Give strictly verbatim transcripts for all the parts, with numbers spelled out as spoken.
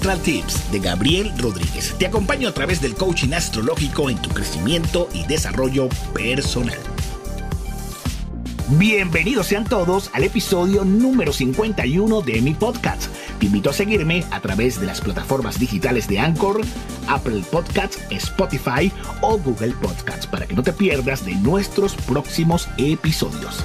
Astral Tips de Gabriel Rodríguez. Te acompaño a través del coaching astrológico en tu crecimiento y desarrollo personal. Bienvenidos sean todos al episodio número cincuenta y uno de mi podcast. Te invito a seguirme a través de las plataformas digitales de Anchor, Apple Podcasts, Spotify o Google Podcasts para que no te pierdas de nuestros próximos episodios.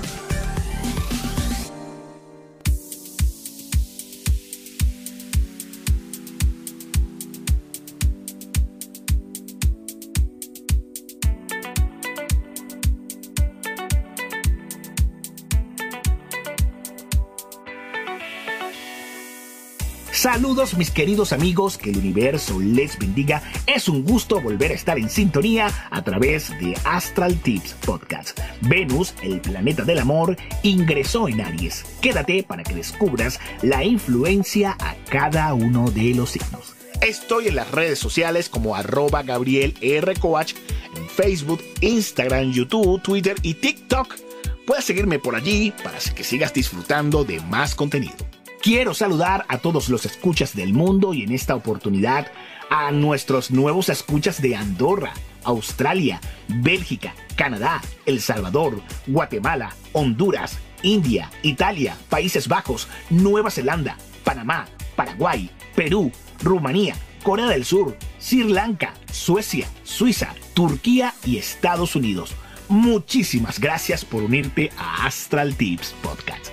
Saludos mis queridos amigos, que el universo les bendiga. Es un gusto volver a estar en sintonía a través de Astral Tips Podcast. Venus, el planeta del amor, ingresó en Aries. Quédate para que descubras la influencia a cada uno de los signos. Estoy en las redes sociales como arroba Gabriel R. Coach, en Facebook, Instagram, YouTube, Twitter y TikTok. Puedes seguirme por allí para que sigas disfrutando de más contenido. Quiero saludar a todos los escuchas del mundo y en esta oportunidad a nuestros nuevos escuchas de Andorra, Australia, Bélgica, Canadá, El Salvador, Guatemala, Honduras, India, Italia, Países Bajos, Nueva Zelanda, Panamá, Paraguay, Perú, Rumanía, Corea del Sur, Sri Lanka, Suecia, Suiza, Turquía y Estados Unidos. Muchísimas gracias por unirte a Astral Tips Podcast.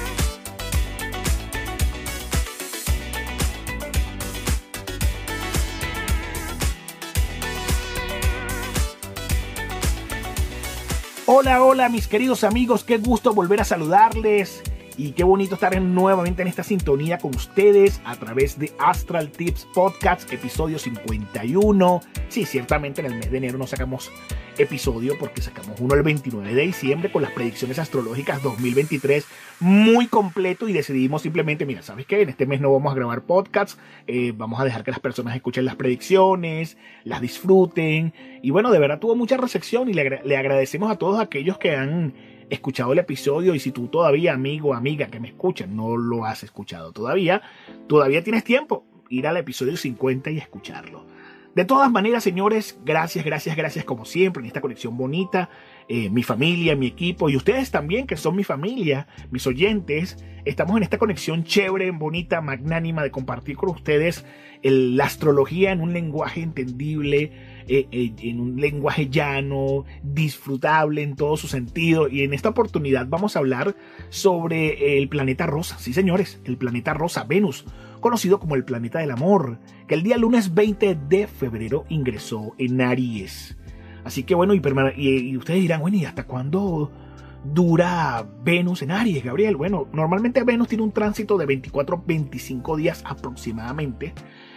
Hola, hola mis queridos amigos, qué gusto volver a saludarles y qué bonito estar en, nuevamente en esta sintonía con ustedes a través de Astral Tips Podcast, episodio cincuenta y uno. Sí, ciertamente en el mes de enero no sacamos episodio porque sacamos uno el veintinueve de diciembre con las predicciones astrológicas dos mil veintitrés muy completo y decidimos simplemente, mira, ¿sabes qué? En este mes no vamos a grabar podcasts, eh, vamos a dejar que las personas escuchen las predicciones, las disfruten y bueno, de verdad tuvo mucha recepción y le, agra- le agradecemos a todos aquellos que han escuchado el episodio y si tú todavía, amigo o amiga que me escuchan, no lo has escuchado todavía, todavía tienes tiempo, ir al episodio cincuenta y escucharlo. De todas maneras, señores, gracias, gracias, gracias como siempre en esta conexión bonita. Eh, mi familia, mi equipo y ustedes también que son mi familia, mis oyentes. Estamos en esta conexión chévere, bonita, magnánima de compartir con ustedes el, la astrología en un lenguaje entendible, eh, eh, en un lenguaje llano, disfrutable en todo su sentido. Y en esta oportunidad vamos a hablar sobre el planeta rosa. Sí, señores, el planeta rosa, Venus, conocido como el planeta del amor, que el día lunes veinte de febrero ingresó en Aries. Así que bueno, y, y, y ustedes dirán, bueno, ¿y hasta cuándo dura Venus en Aries, Gabriel? Bueno, normalmente Venus tiene un tránsito de veinticuatro a veinticinco días aproximadamente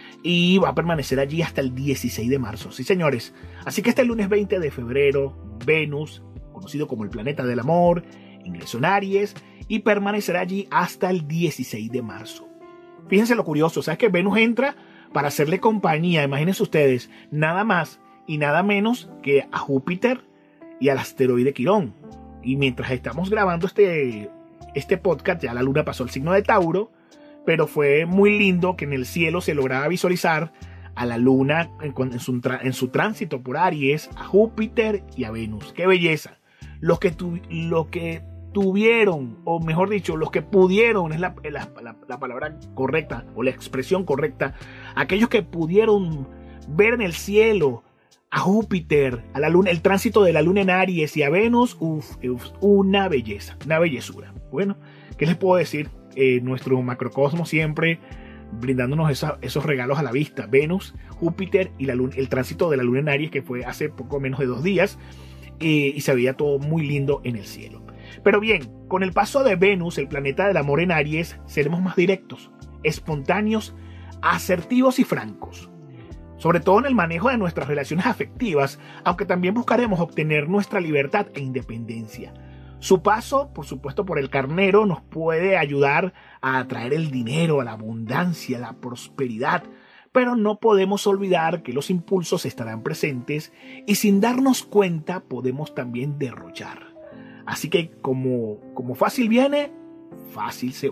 y va a permanecer allí hasta el dieciséis de marzo. Sí, señores. Así que este lunes veinte de febrero, Venus, conocido como el planeta del amor, ingresó en Aries y permanecerá allí hasta el dieciséis de marzo. Fíjense lo curioso, ¿sabes? Que Venus entra para hacerle compañía, imagínense ustedes, nada más y nada menos que a Júpiter y al asteroide Quirón. Y mientras estamos grabando este, este podcast, ya la luna pasó el signo de Tauro, pero fue muy lindo que en el cielo se lograba visualizar a la luna en, en, su, en su tránsito por Aries, a Júpiter y a Venus. ¡Qué belleza! Los que, tu, lo que tuvieron, o mejor dicho, los que pudieron, es la, la, la, la palabra correcta, o la expresión correcta, aquellos que pudieron ver en el cielo a Júpiter, a la luna, el tránsito de la luna en Aries y a Venus, uff, uf, una belleza, una bellezura. Bueno, ¿qué les puedo decir? Eh, nuestro macrocosmos siempre brindándonos esa, esos regalos a la vista. Venus, Júpiter y la luna, el tránsito de la luna en Aries, que fue hace poco menos de dos días, eh, y se veía todo muy lindo en el cielo. Pero bien, con el paso de Venus, el planeta del amor en Aries, seremos más directos, espontáneos, asertivos y francos. Sobre todo en el manejo de nuestras relaciones afectivas, aunque también buscaremos obtener nuestra libertad e independencia. Su paso, por supuesto, por el carnero nos puede ayudar a atraer el dinero, a la abundancia, a la prosperidad, pero no podemos olvidar que los impulsos estarán presentes y sin darnos cuenta podemos también derrochar. Así que como, como fácil viene, fácil se va.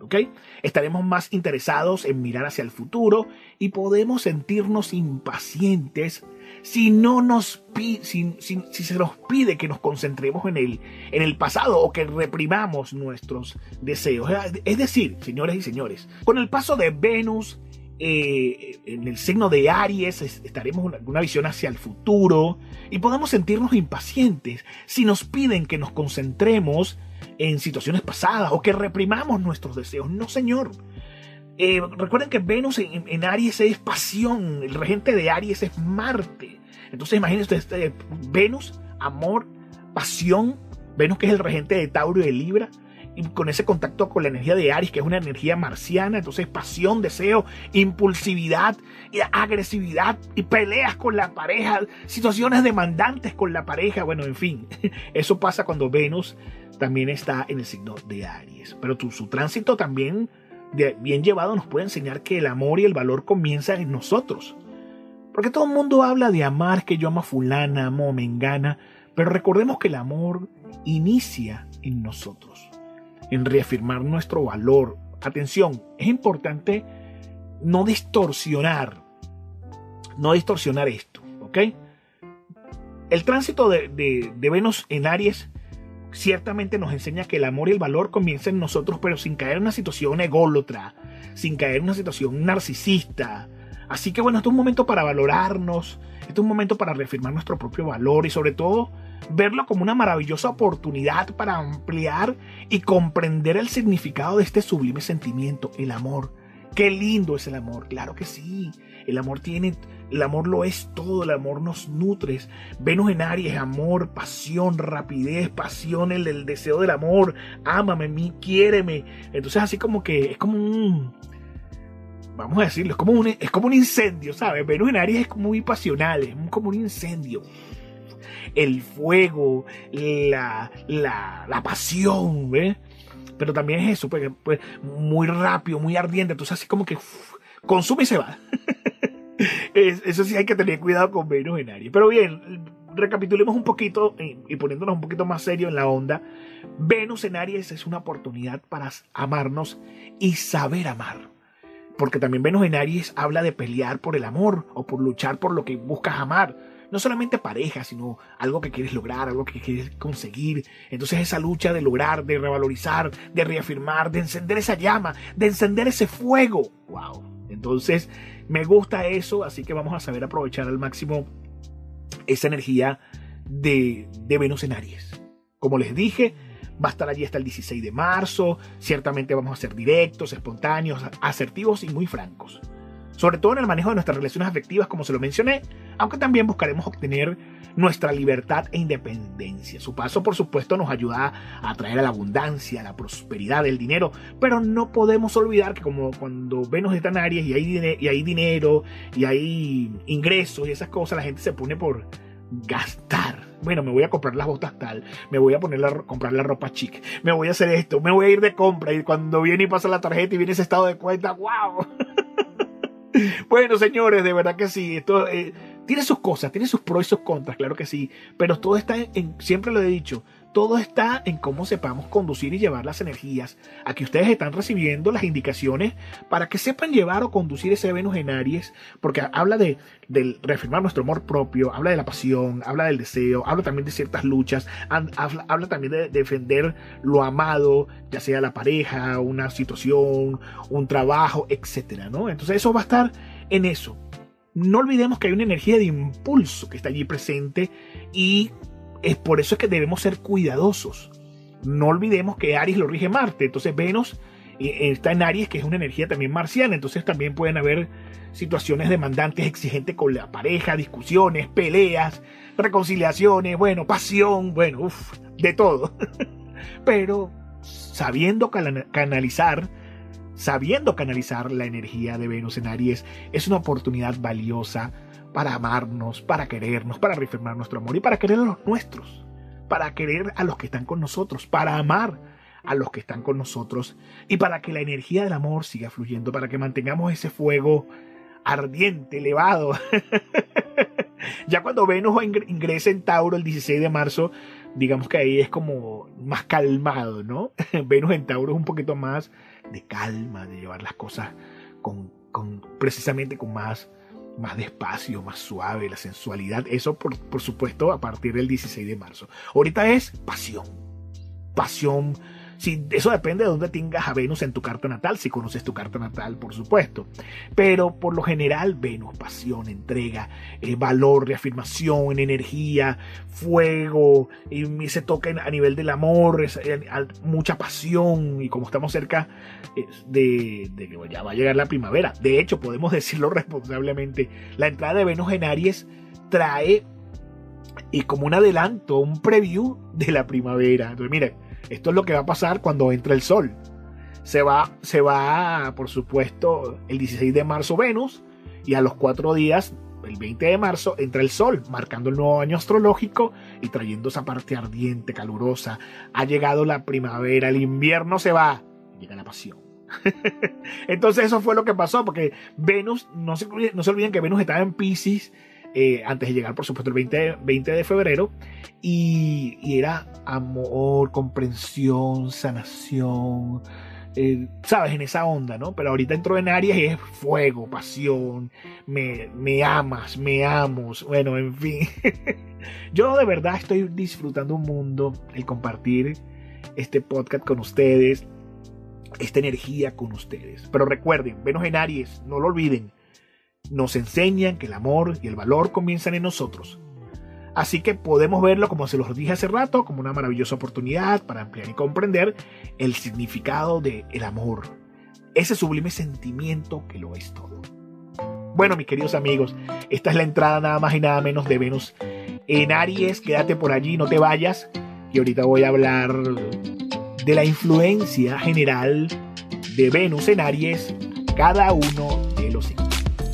¿ok? Estaremos más interesados en mirar hacia el futuro y podemos sentirnos impacientes si no nos pi- si, si, si se nos pide que nos concentremos en el, en el pasado o que reprimamos nuestros deseos. Es decir, señores y señores, con el paso de Venus eh, en el signo de Aries estaremos en una visión hacia el futuro y podemos sentirnos impacientes si nos piden que nos concentremos en situaciones pasadas o que reprimamos nuestros deseos. No, señor. Eh, recuerden que Venus en, en Aries es pasión, el regente de Aries es Marte. Entonces imagínense ustedes, este, Venus, amor, pasión, Venus que es el regente de Tauro y de Libra, y con ese contacto con la energía de Aries, que es una energía marciana, entonces pasión, deseo, impulsividad, y agresividad, y peleas con la pareja, situaciones demandantes con la pareja, bueno, en fin, eso pasa cuando Venus también está en el signo de Aries. Pero tu, su tránsito también, de, bien llevado, nos puede enseñar que el amor y el valor comienzan en nosotros. Porque todo el mundo habla de amar, que yo amo a fulana, amo a mengana, pero recordemos que el amor inicia en nosotros, en reafirmar nuestro valor. Atención, es importante no distorsionar, no distorsionar esto, ¿ok? El tránsito de, de, de Venus en Aries ciertamente nos enseña que el amor y el valor comienzan en nosotros, pero sin caer en una situación ególatra, sin caer en una situación narcisista. Así que bueno, esto es un momento para valorarnos, esto es un momento para reafirmar nuestro propio valor y sobre todo verlo como una maravillosa oportunidad para ampliar y comprender el significado de este sublime sentimiento, el amor. Qué lindo es el amor, claro que sí. El amor tiene, el amor lo es todo, el amor nos nutre. Venus en Aries, amor, pasión, rapidez, pasión, el, el deseo del amor. Ámame, mí, quiéreme. Entonces así como que es como un, vamos a decirlo, es como un, es como un incendio, ¿sabes? Venus en Aries es muy pasional, es como un incendio. El fuego, la, la, la pasión, ¿ves? Pero también es eso, pues, pues muy rápido, muy ardiente, entonces así como que uf, consume y se va. Eso sí hay que tener cuidado con Venus en Aries. Pero bien, recapitulemos un poquito y, y poniéndonos un poquito más serio en la onda. Venus en Aries es una oportunidad para amarnos y saber amar. Porque también Venus en Aries habla de pelear por el amor o por luchar por lo que buscas amar. No solamente pareja, sino algo que quieres lograr, algo que quieres conseguir. Entonces esa lucha de lograr, de revalorizar, de reafirmar, de encender esa llama, de encender ese fuego. ¡Wow! Entonces me gusta eso, así que vamos a saber aprovechar al máximo esa energía de, de Venus en Aries. Como les dije, va a estar allí hasta el dieciséis de marzo. Ciertamente vamos a ser directos, espontáneos, asertivos y muy francos. Sobre todo en el manejo de nuestras relaciones afectivas, como se lo mencioné, aunque también buscaremos obtener nuestra libertad e independencia. Su paso, por supuesto, nos ayuda a atraer a la abundancia, a la prosperidad, el dinero, pero no podemos olvidar que como cuando Venus está en Aries y hay, y hay dinero y hay ingresos y esas cosas, la gente se pone por gastar. Bueno, me voy a comprar las botas tal, me voy a poner la, comprar la ropa chic, me voy a hacer esto, me voy a ir de compra y cuando viene y pasa la tarjeta y viene ese estado de cuenta, ¡wow! Bueno, señores, de verdad que sí, esto eh, tiene sus cosas, tiene sus pros y sus contras, claro que sí, pero todo está en, en, siempre lo he dicho, todo está en cómo sepamos conducir y llevar las energías. Aquí ustedes están recibiendo las indicaciones para que sepan llevar o conducir ese Venus en Aries, porque habla de, de reafirmar nuestro amor propio, habla de la pasión, habla del deseo, habla también de ciertas luchas, habla, habla también de defender lo amado, ya sea la pareja, una situación, un trabajo, etcétera, ¿no? Entonces eso va a estar en eso. No olvidemos que hay una energía de impulso que está allí presente y es por eso es que debemos ser cuidadosos. No olvidemos que Aries lo rige Marte, entonces Venus está en Aries, que es una energía también marciana, entonces también pueden haber situaciones demandantes, exigentes con la pareja, discusiones, peleas, reconciliaciones, bueno, pasión, bueno, uff, de todo. Pero sabiendo canalizar, sabiendo canalizar la energía de Venus en Aries, es una oportunidad valiosa para amarnos, para querernos, para reafirmar nuestro amor y para querer a los nuestros, para querer a los que están con nosotros, para amar a los que están con nosotros y para que la energía del amor siga fluyendo, para que mantengamos ese fuego ardiente, elevado. Ya cuando Venus ingresa en Tauro el dieciséis de marzo, digamos que ahí es como más calmado, ¿no? Venus en Tauro es un poquito más de calma, de llevar las cosas con, con precisamente con más, más despacio, más suave, la sensualidad. Eso, por, por supuesto, a partir del dieciséis de marzo. Ahorita es pasión. Pasión. Sí, eso depende de dónde tengas a Venus en tu carta natal, si conoces tu carta natal, por supuesto. Pero por lo general, Venus, pasión, entrega, eh, valor, reafirmación, energía, fuego, y se toca a nivel del amor, es, eh, mucha pasión. Y como estamos cerca eh, de, de que ya va a llegar la primavera, de hecho, podemos decirlo responsablemente, la entrada de Venus en Aries trae y como un adelanto, un preview de la primavera. Entonces, miren, esto es lo que va a pasar cuando entre el sol. Se va, se va, por supuesto, el dieciséis de marzo Venus, y a los cuatro días, el veinte de marzo, entra el sol, marcando el nuevo año astrológico y trayendo esa parte ardiente, calurosa. Ha llegado la primavera, el invierno se va, llega la pasión. Entonces eso fue lo que pasó, porque Venus, no se, no se olviden que Venus estaba en Piscis, Eh, antes de llegar, por supuesto, el veinte, veinte de febrero, y, y era amor, comprensión, sanación, eh, sabes, en esa onda, ¿no? Pero ahorita entró en Aries y es fuego, pasión, me, me amas, me amos, bueno, en fin. Yo de verdad estoy disfrutando un mundo, el compartir este podcast con ustedes, esta energía con ustedes. Pero recuerden, Venus en Aries, no lo olviden, nos enseñan que el amor y el valor comienzan en nosotros. Así que podemos verlo, como se los dije hace rato, como una maravillosa oportunidad para ampliar y comprender el significado del amor, ese sublime sentimiento que lo es todo. Bueno, mis queridos amigos, esta es la entrada nada más y nada menos de Venus en Aries. Quédate por allí, no te vayas, y ahorita voy a hablar de la influencia general de Venus en Aries, cada uno de los signos.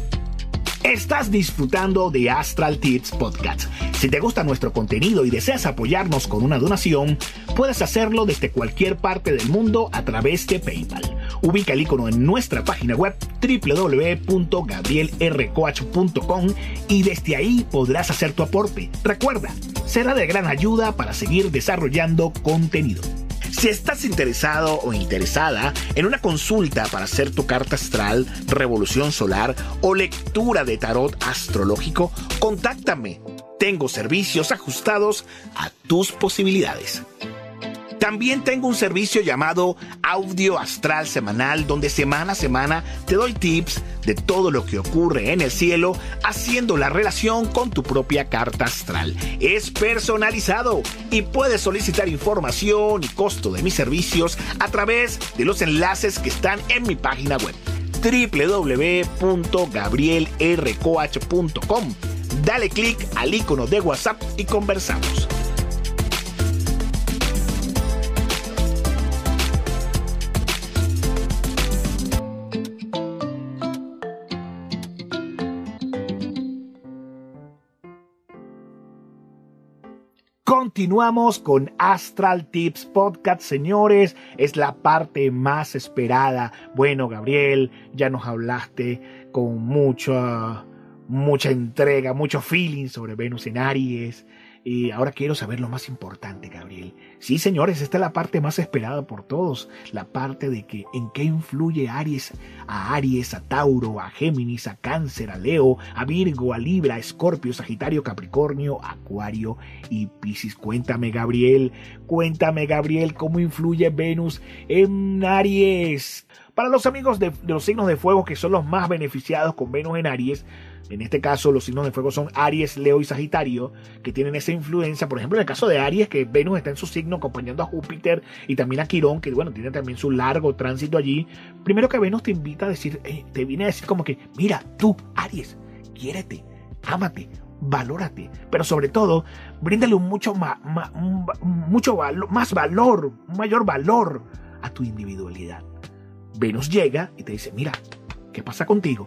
Estás disfrutando de Astral Tips Podcast. Si te gusta nuestro contenido y deseas apoyarnos con una donación, puedes hacerlo desde cualquier parte del mundo a través de PayPal. Ubica el icono en nuestra página web doble u doble u doble u punto gabriel r coach punto com y desde ahí podrás hacer tu aporte. Recuerda, será de gran ayuda para seguir desarrollando contenido. Si estás interesado o interesada en una consulta para hacer tu carta astral, revolución solar o lectura de tarot astrológico, contáctame. Tengo servicios ajustados a tus posibilidades. También tengo un servicio llamado Audio Astral Semanal, donde semana a semana te doy tips de todo lo que ocurre en el cielo, haciendo la relación con tu propia carta astral. Es personalizado y puedes solicitar información y costo de mis servicios a través de los enlaces que están en mi página web doble u doble u doble u punto gabriel r coach punto com. Dale clic al icono de WhatsApp y conversamos. Continuamos con Astral Tips Podcast, señores. Es la parte más esperada. Bueno, Gabriel, ya nos hablaste con mucha, mucha entrega, mucho feeling sobre Venus en Aries. Y ahora quiero saber lo más importante, Gabriel. Sí, señores, esta es la parte más esperada por todos. La parte de que en qué influye Aries a Aries, a Tauro, a Géminis, a Cáncer, a Leo, a Virgo, a Libra, a Escorpio, Sagitario, Capricornio, Acuario y Piscis. Cuéntame, Gabriel, cuéntame, Gabriel, cómo influye Venus en Aries. Para los amigos de, de los signos de fuego, que son los más beneficiados con Venus en Aries, en este caso los signos de fuego son Aries, Leo y Sagitario, que tienen esa influencia. Por ejemplo, en el caso de Aries, que Venus está en su signo acompañando a Júpiter y también a Quirón, que bueno, tiene también su largo tránsito allí. Primero que Venus te invita a decir, eh, te viene a decir como que, mira, tú, Aries, quiérete, ámate, valórate, pero sobre todo, bríndale un mucho, ma, ma, un, mucho valo, más valor, un mayor valor a tu individualidad. Venus llega y te dice, mira, ¿qué pasa contigo?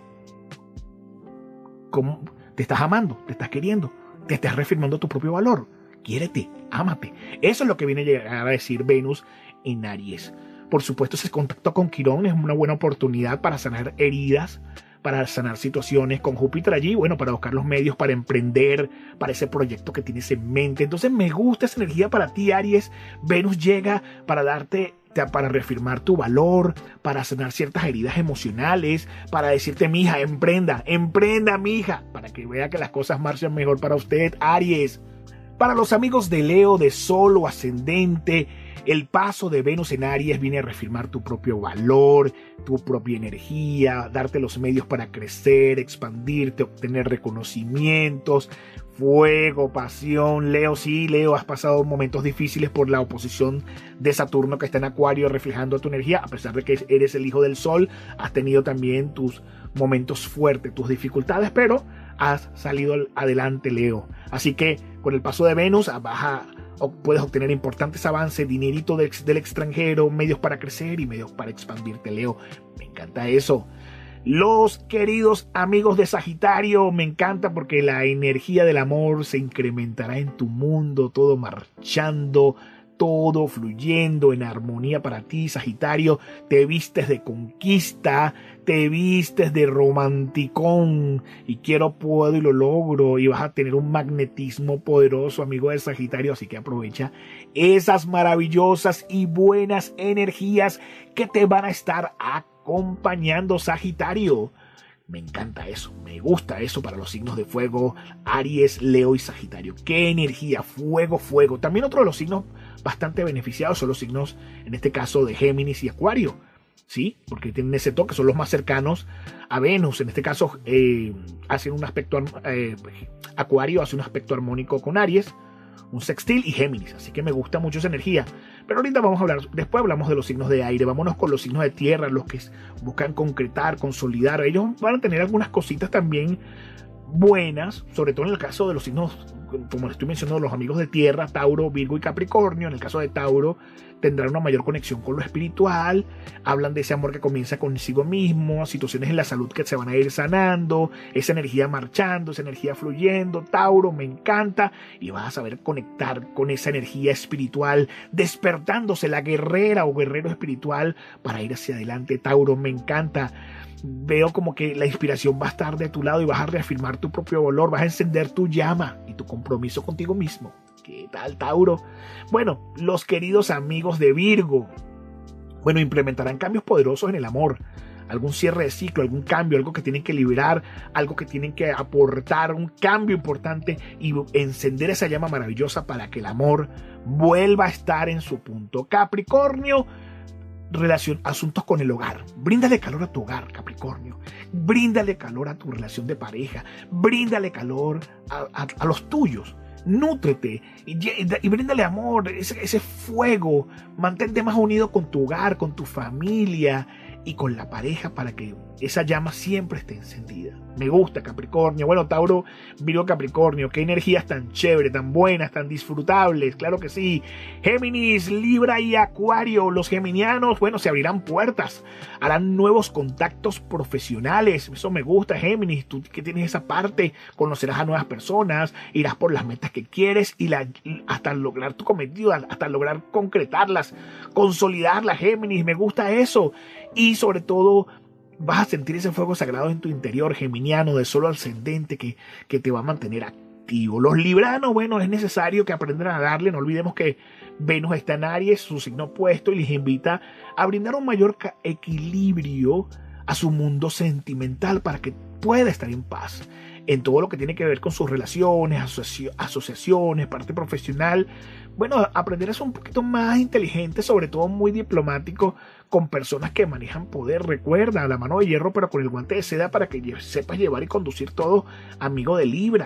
¿Cómo te estás amando? ¿Te estás queriendo? ¿Te estás reafirmando tu propio valor? Quiérete, ámate. Eso es lo que viene a llegar a decir Venus en Aries. Por supuesto, ese contacto con Quirón es una buena oportunidad para sanar heridas, para sanar situaciones con Júpiter allí, bueno, para buscar los medios para emprender, para ese proyecto que tienes en mente. Entonces me gusta esa energía para ti, Aries. Venus llega para darte para reafirmar tu valor, para sanar ciertas heridas emocionales, para decirte, mija, emprenda, emprenda, mija, para que vea que las cosas marchan mejor para usted, Aries. Para los amigos de Leo, de Sol o Ascendente, el paso de Venus en Aries viene a reafirmar tu propio valor, tu propia energía, darte los medios para crecer, expandirte, obtener reconocimientos, fuego, pasión. Leo, sí, Leo, has pasado momentos difíciles por la oposición de Saturno que está en Acuario reflejando tu energía. A pesar de que eres el hijo del Sol, has tenido también tus momentos fuertes, tus dificultades, pero has salido adelante, Leo. Así que con el paso de Venus vas a, puedes obtener importantes avances, dinerito del, del extranjero, medios para crecer y medios para expandirte, Leo. Me encanta eso. Los queridos amigos de Sagitario, me encanta porque la energía del amor se incrementará en tu mundo, todo marchando, todo fluyendo en armonía para ti, Sagitario. Te vistes de conquista, te vistes de romanticón y quiero, puedo y lo logro, y vas a tener un magnetismo poderoso, amigo de Sagitario, así que aprovecha esas maravillosas y buenas energías que te van a estar acompañando, Sagitario. Me encanta eso, me gusta eso para los signos de fuego, Aries, Leo y Sagitario. ¡Qué energía! Fuego, fuego. También otro de los signos bastante beneficiados son los signos, en este caso, de Géminis y Acuario. ¿Sí? Porque tienen ese toque, son los más cercanos a Venus. En este caso, eh, hacen un aspecto, eh, Acuario hace un aspecto armónico con Aries, un sextil y Géminis. Así que me gusta mucho esa energía. Pero ahorita vamos a hablar, después hablamos de los signos de aire. Vámonos con los signos de tierra, los que buscan concretar, consolidar. Ellos van a tener algunas cositas también buenas, sobre todo en el caso de los signos, como les estoy mencionando, los amigos de tierra, Tauro, Virgo y Capricornio. En el caso de Tauro, tendrán una mayor conexión con lo espiritual, hablan de ese amor que comienza consigo mismo, situaciones en la salud que se van a ir sanando, esa energía marchando, esa energía fluyendo. Tauro, me encanta, y vas a saber conectar con esa energía espiritual, despertándose la guerrera o guerrero espiritual para ir hacia adelante. Tauro, me encanta. Veo como que la inspiración va a estar de tu lado y vas a reafirmar tu propio valor, vas a encender tu llama y tu compromiso contigo mismo. ¿Qué tal, Tauro? Bueno, los queridos amigos de Virgo, bueno, implementarán cambios poderosos en el amor, algún cierre de ciclo, algún cambio, algo que tienen que liberar, algo que tienen que aportar, un cambio importante y encender esa llama maravillosa para que el amor vuelva a estar en su punto. Capricornio, relación, asuntos con el hogar. Bríndale calor a tu hogar, Capricornio. Bríndale calor a tu relación de pareja. Bríndale calor a, a, a los tuyos. Nútrete y, y, y bríndale amor, ese, ese fuego. Mantente más unido con tu hogar, con tu familia y con la pareja para que esa llama siempre esté encendida. Me gusta, Capricornio. Bueno, Tauro, Virgo, Capricornio, qué energías tan chéveres, tan buenas, tan disfrutables, claro que sí. Géminis, Libra y Acuario, los geminianos, bueno, se abrirán puertas, harán nuevos contactos profesionales. Eso me gusta, Géminis, tú que tienes esa parte, conocerás a nuevas personas, irás por las metas que quieres y la, hasta lograr tu cometido, hasta lograr concretarlas, consolidarlas, Géminis, me gusta eso. Y sobre todo, vas a sentir ese fuego sagrado en tu interior, geminiano, de Sol ascendente, que, que te va a mantener activo. Los libranos, bueno, es necesario que aprendan a darle. No olvidemos que Venus está en Aries, su signo opuesto, y les invita a brindar un mayor equilibrio a su mundo sentimental para que pueda estar en paz en todo lo que tiene que ver con sus relaciones, asoci asociaciones, parte profesional. Bueno, aprender a ser un poquito más inteligente, sobre todo muy diplomático, con personas que manejan poder. Recuerda, la mano de hierro pero con el guante de seda para que sepas llevar y conducir todo, amigo de Libra.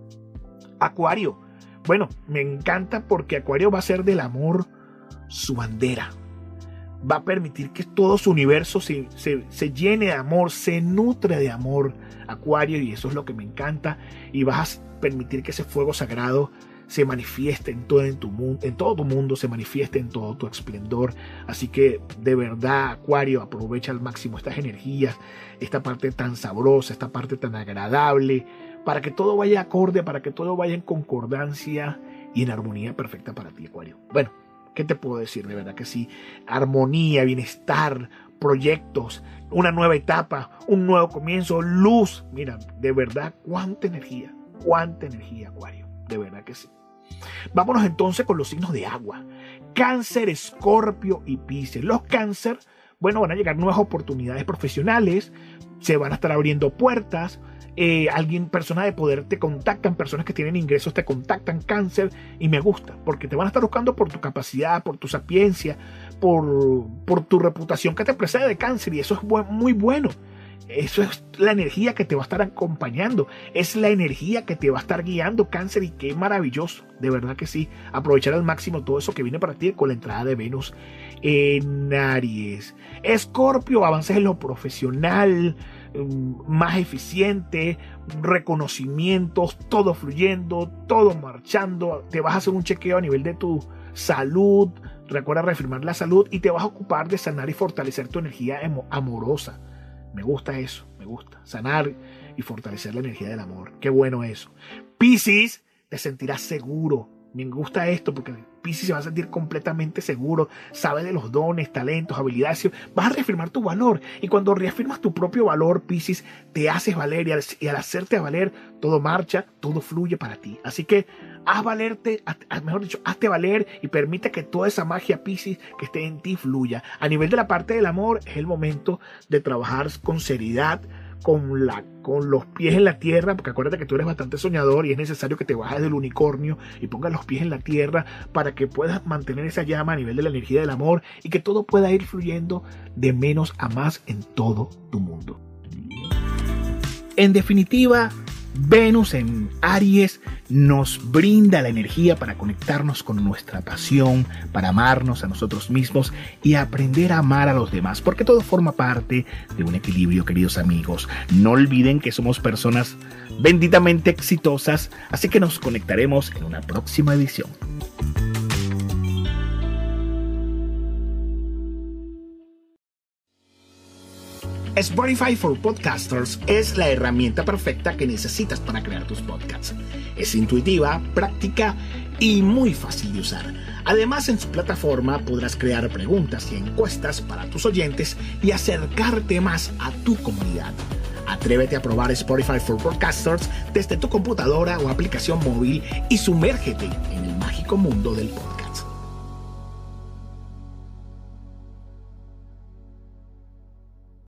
Acuario, bueno, me encanta porque Acuario va a ser del amor su bandera. Va a permitir que todo su universo se, se, se llene de amor, se nutre de amor, Acuario, y eso es lo que me encanta. Y vas a permitir que ese fuego sagrado se manifieste en todo, en, tu mundo, en todo tu mundo, se manifieste en todo tu esplendor. Así que de verdad, Acuario, aprovecha al máximo estas energías, esta parte tan sabrosa, esta parte tan agradable, para que todo vaya acorde, para que todo vaya en concordancia y en armonía perfecta para ti, Acuario. Bueno, ¿qué te puedo decir? De verdad que sí. Armonía, bienestar, proyectos, una nueva etapa, un nuevo comienzo, luz. Mira, de verdad, cuánta energía, cuánta energía, Acuario. De verdad que sí. Vámonos entonces con los signos de agua. Cáncer, Escorpio y Piscis. Los Cáncer, bueno, van a llegar nuevas oportunidades profesionales, se van a estar abriendo puertas. Eh, alguien, personas de poder te contactan, personas que tienen ingresos te contactan, Cáncer, y me gusta, porque te van a estar buscando por tu capacidad, por tu sapiencia, por, por tu reputación que te precede, Cáncer, y eso es bu- muy bueno. Eso es la energía que te va a estar acompañando, es la energía que te va a estar guiando, Cáncer, y qué maravilloso, de verdad que sí, aprovechar al máximo todo eso que viene para ti con la entrada de Venus en Aries. Escorpio, avances en lo profesional, más eficiente, reconocimientos, todo fluyendo, todo marchando. Te vas a hacer un chequeo a nivel de tu salud, recuerda reafirmar la salud, y te vas a ocupar de sanar y fortalecer tu energía amorosa. Me gusta eso, me gusta sanar y fortalecer la energía del amor. Qué bueno eso. Piscis, te sentirás seguro. Me gusta esto porque Piscis se va a sentir completamente seguro, sabe de los dones, talentos, habilidades. Vas a reafirmar tu valor, y cuando reafirmas tu propio valor, Piscis, te haces valer, y al, y al hacerte valer, todo marcha, todo fluye para ti. Así que haz valerte, haz, mejor dicho, hazte valer y permite que toda esa magia, Piscis, que esté en ti fluya. A nivel de la parte del amor, es el momento de trabajar con seriedad, Con, la, con los pies en la tierra, porque acuérdate que tú eres bastante soñador y es necesario que te bajes del unicornio y pongas los pies en la tierra para que puedas mantener esa llama a nivel de la energía del amor y que todo pueda ir fluyendo de menos a más en todo tu mundo. En definitiva, Venus en Aries nos brinda la energía para conectarnos con nuestra pasión, para amarnos a nosotros mismos y aprender a amar a los demás, porque todo forma parte de un equilibrio, queridos amigos. No olviden que somos personas benditamente exitosas, así que nos conectaremos en una próxima edición. Spotify for Podcasters es la herramienta perfecta que necesitas para crear tus podcasts. Es intuitiva, práctica y muy fácil de usar. Además, en su plataforma podrás crear preguntas y encuestas para tus oyentes y acercarte más a tu comunidad. Atrévete a probar Spotify for Podcasters desde tu computadora o aplicación móvil y sumérgete en el mágico mundo del podcast.